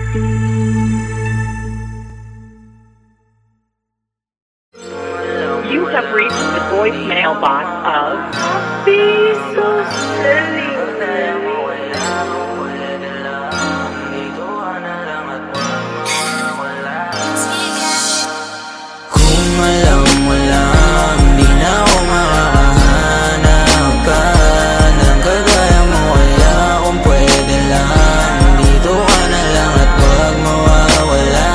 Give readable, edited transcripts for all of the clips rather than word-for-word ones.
You have reached the voicemail box of Be So Silly. Kung alam mo lang, di na ako makakahanap ka ng kagaya mo. Kaya kung pwede lang, dito ka na lang at wag mawawala.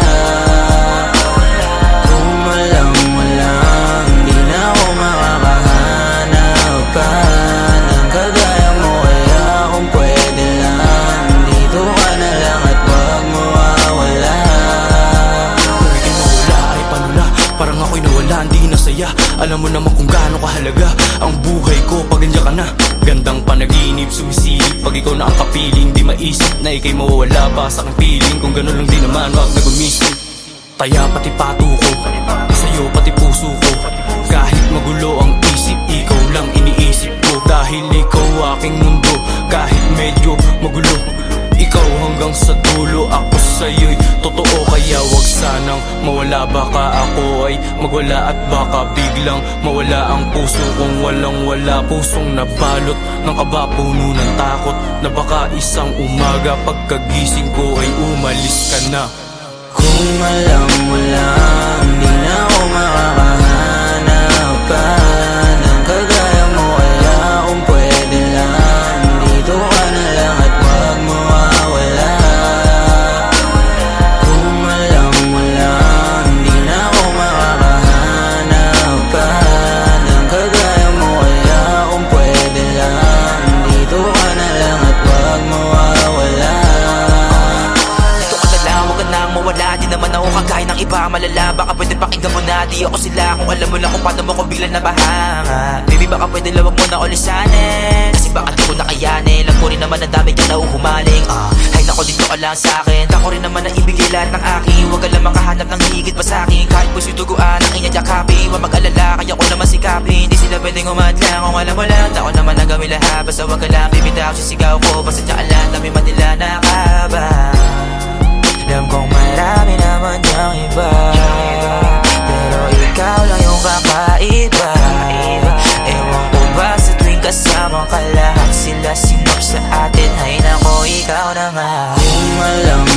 Kung alam mo lang, di na ako makakahanap ka ng kagaya mo. Kaya kung pwede lang, dito ka na lang at wag mawawala. Pwede mawala ay paano na? Parang ako'y nawala, hindi na saya. Alam mo naman kung gaano kahalaga ang buhay ko pag nandiyan ka na. Gandang panaginip, sumisilip pag ikaw na ang kapiling. Di maisip na ikay mawawala pa sa aking piling. Kung gano'n lang di naman, wag na gumisip. Taya pati pato ko, sa'yo pati puso ko. Kahit magulo ang isip, ikaw lang iniisip ko. Dahil ikaw aking mundo, kahit medyo magulo. Ikaw hanggang sa dulo, ako sa'yo'y totoo. Kaya wag sanang mawala, baka ako ay magwala. At baka biglang mawala ang puso kong walang wala. Pusong nabalot ng kaba, puno ng takot na baka isang umaga pagkagising ko ay umalis ka na. Kung alam mo lang, di na ako makakahanap ka ng kagaya mo. Kaya kung pwede lang, dito ka na lang at wag mawawala. Kung alam mo lang, di na ako makakahanap ka ng kagaya mo. Kaya kung pwede lang, dito ka na lang at wag mawawala. Dito ka na lang, wag ka nang mawala. Di naman ako kagaya ng iba malala. Baka pwede pakinggan mo na, di ako sila. Kung alam mo lang kung paano mo ko bigla nabahanga. Baby baka pwede lang wag mo na ulisanin, kasi baka di ko nakayanin. Lang mo rin naman ang dami dyan na uhumaling. Hay nako, dito ka lang sa'kin. Ako rin naman ang ibigay lahat ng akin. Huwag ka lang makahanap ng higit pa sa'kin. Kahit puso'y duguan ang inyong yakapin. Huwag mag-alala, kaya ko naman sikapin. Di sila pwedeng umadlang kung alam mo lang. Ako naman ang gawin lahat, basta huwag ka lang bibitaw. Sisigaw ko, basta tsaka lang dami man nila nakabang. Alam kong marami naman yung iba, pero ikaw lang yung kakaiba. Ewan ko ba sa tuwing kasama ka lahat sila sinop sa atin. Hay nako, ikaw na nga. Kung alam